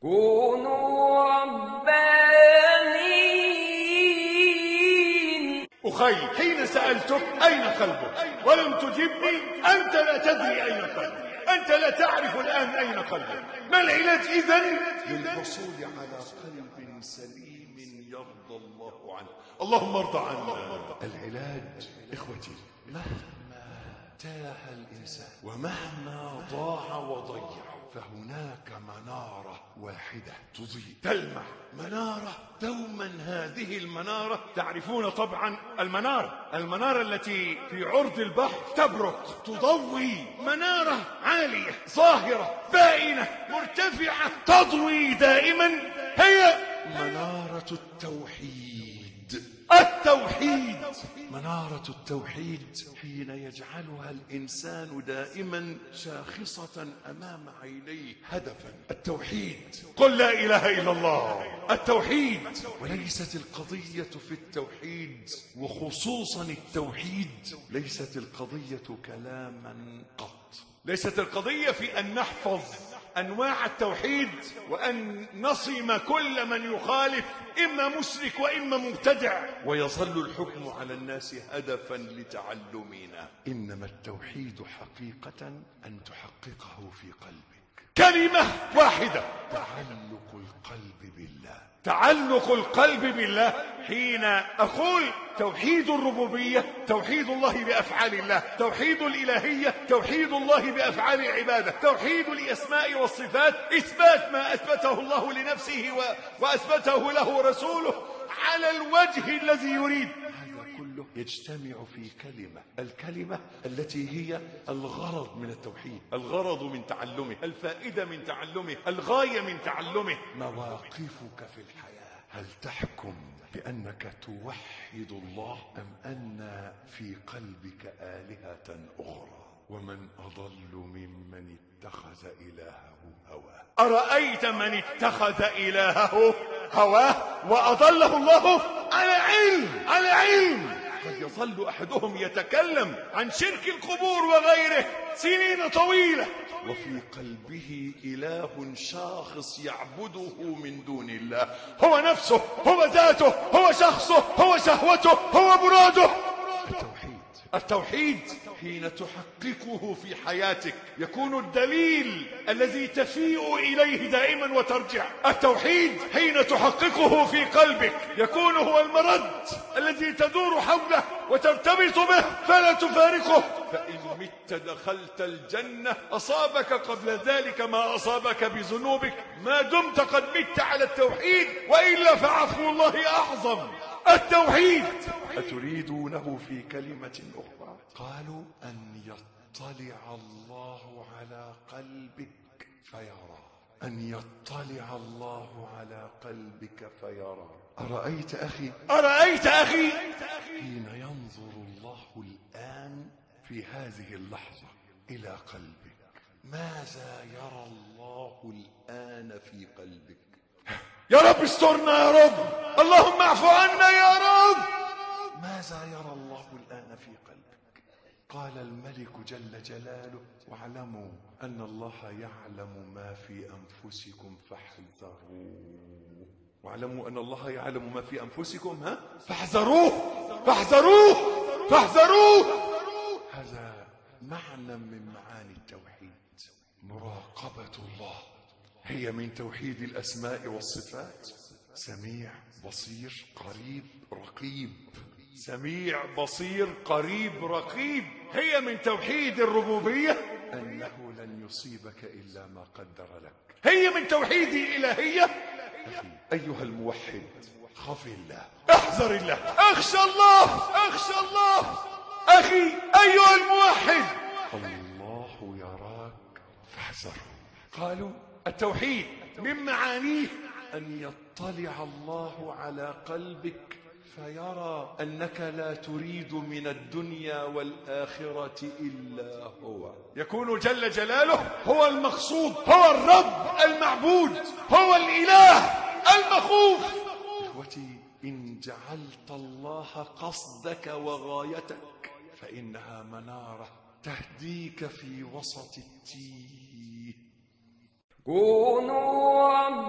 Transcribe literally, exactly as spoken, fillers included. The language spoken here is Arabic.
كونوا ربانيين. أخي، حين سألتك أين قلبك ولم تجبني، أنت لا تدري أين قلبك، أنت لا تعرف الآن أين قلبك. ما العلاج إذن؟ للحصول على قلب سليم يرضى الله عنه. اللهم ارضى عنا. العلاج إخوتي، مهما تاه الإنسان ومهما ضاع وضيع، فهناك منارة واحدة تضيء تلمع، منارة دوما. هذه المنارة تعرفون طبعا المنارة المنارة التي في عرض البحر تبرق تضوي، منارة عالية ظاهرة بائنة مرتفعة تضوي دائما، هي منارة التوحيد. التوحيد، منارة التوحيد حين يجعلها الإنسان دائما شاخصة أمام عينيه هدفا. التوحيد، قل لا إله إلا الله. التوحيد، وليست القضية في التوحيد، وخصوصا التوحيد ليست القضية كلاما قط. ليست القضية في أن نحفظ أنواع التوحيد وأن نصم كل من يخالف، إما مشرك وإما مبتدع، ويظل الحكم على الناس هدفا لتعلمنا. إنما التوحيد حقيقة أن تحققه في قلبك. كلمة واحدة، تعلق القلب بالله. تعلق القلب بالله. حين أقول توحيد الربوبية، توحيد الله بأفعال الله، توحيد الإلهية، توحيد الله بأفعال العبادة، توحيد الأسماء والصفات، إثبات ما أثبته الله لنفسه وأثبته له رسوله على الوجه الذي يريد. هذا كله يجتمع في كلمة، الكلمة التي هي الغرض من التوحيد، الغرض من تعلمه، الفائدة من تعلمه، الغاية من تعلمه. مواقفك في الحياة، هل تحكم بأنك توحد الله أم أن في قلبك آلهة أخرى؟ ومن أضل ممن اتخذ إلهه هواه. أرأيت من اتخذ إلهه هواه وأضله الله على علم على علم. قد يظل أحدهم يتكلم عن شرك القبور وغيره سنين طويلة، وفي قلبه إله شاخص يعبده من دون الله، هو نفسه، هو ذاته، هو شخصه، هو شهوته، هو مراده. التوحيد، التوحيد حين تحققه في حياتك يكون الدليل الذي تفيء إليه دائما وترجع. التوحيد حين تحققه في قلبك يكون هو المرد الذي تدور حوله وترتبط به فلا تفارقه. فإن مت دخلت الجنة، أصابك قبل ذلك ما أصابك بذنوبك ما دمت قد مت على التوحيد، وإلا فعفو الله أعظم. التوحيد. أتريدونه في كلمة أخرى؟ قالوا أن يطلع الله على قلبك فيرى، أن يطلع الله على قلبك فيرى. أرأيت أخي أرأيت أخي حين ينظر الله الآن في هذه اللحظة إلى قلبك، ماذا يرى الله الآن في قلبك؟ يا رب استرنا يا رب، اللهم اعف عنا يا رب. ماذا يرى الله الآن في قلبك؟ قال الملك جل جلاله: واعلموا أن الله يعلم ما في أنفسكم فاحذروه. واعلموا أن الله يعلم ما في أنفسكم ها فاحذروه فاحذروه فاحذروه. هذا معنى من معاني التوحيد. مراقبة الله هي من توحيد الأسماء والصفات. سميع بصير قريب رقيب، سميع بصير قريب رقيب، هي من توحيد الربوبية. أنه لن يصيبك إلا ما قدر لك، هي من توحيد الإلهية. أخي أيها الموحد، خف الله، احذر الله، اخشى الله، اخشى الله. أخي أيها الموحد، الله يراك فاحذره. قالوا التوحيد من معانيه أن يطلع الله على قلبك فيرى أنك لا تريد من الدنيا والآخرة إلا هو. يكون جل جلاله هو المقصود، هو الرب المعبود، هو الإله المخوف. إخوتي، إن جعلت الله قصدك وغايتك فإنها منارة تهديك في وسط التيه. كونوا